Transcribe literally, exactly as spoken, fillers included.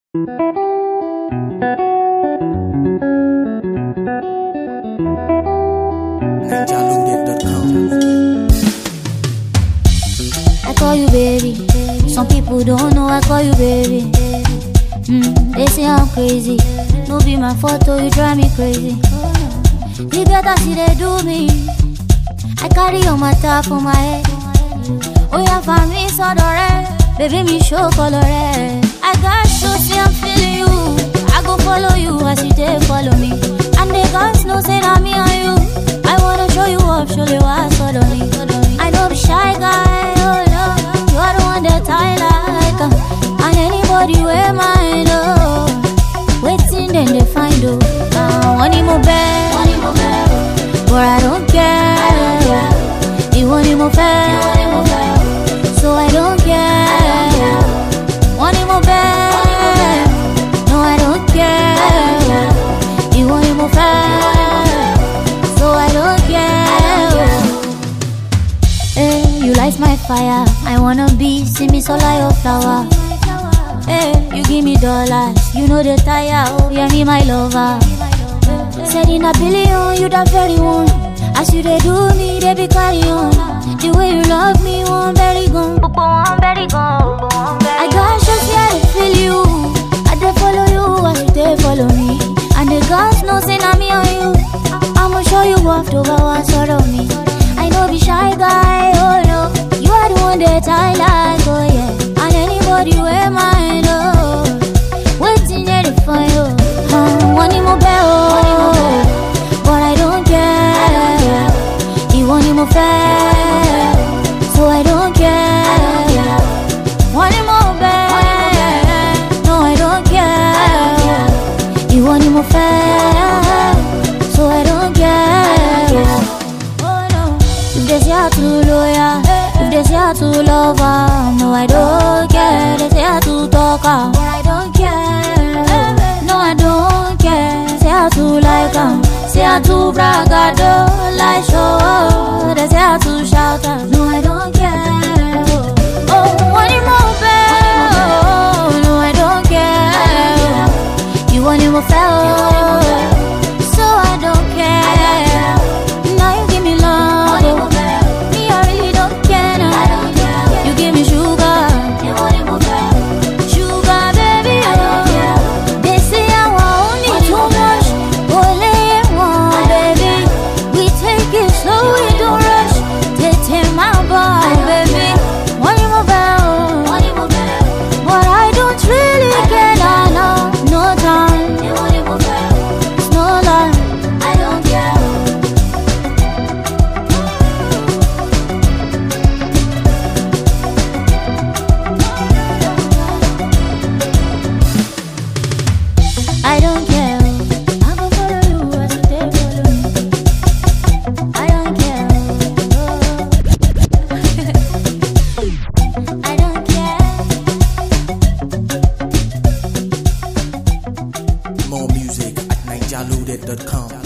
I call you baby. Some people don't know I call you baby. Mm, they say I'm crazy. No be my photo, you drive me crazy. You get that see they do me. I carry on my top for my head. Oh yeah, for me so red. Baby me show color red. I got show see I'm feeling you. I go follow you as you take follow me. And the guys know say that me and you. I wanna show you up, show you what's follow me. I know the shy guy, oh no. You are the one that I like, uh, and anybody wear mine, oh. Waiting then they find, oh. Now one more bad, but I don't care. You want him more fair, so I don't care. One more bad, no I don't care. You want him more fair, so I don't care. Hey, you light my fire. I wanna be, see me so like your flower. Hey, you give me dollars, you know the tire, oh yeah, me my lover. Said in a billion, you the very one. As you they do me, they be carry on. The way you love me, one very gone. I got shots, yeah, I feel you. I they follow you, as you they follow me. And the girls know say na me on you. I'ma show you off to go and sort of me. I know be shy guy, oh no. You are the one that I like, oh yeah. And anybody wear mine, oh. Waiting there to find you. Uh, one more bell, oh. But I don't care. You want him more fair, so I don't care. One more bell, no I don't care. You want him more fair, so I don't care. Oh no. If they say I'm too loyal, if they say I'm too lover, no I don't care. They say I'm too talker, but I don't care. No I don't care. Say I'm too like am, say I'm too bragado, like show. They say I'm too shout out, no I don't care. Oh, want him more fair, no I don't care. You want him more fair, so I don't care. Now you give me love, me I really don't care now. You give me sugar, sugar baby, oh. They say I want need too much, oh lay it one baby. We take it slow, we don't rush. They take my body, baby. One more bell, but I don't really care now, no, no time, it's no lie, I don't care. I don't care. I go follow you as you take follow me. I don't care. I don't care. More music at ninja loaded dot com.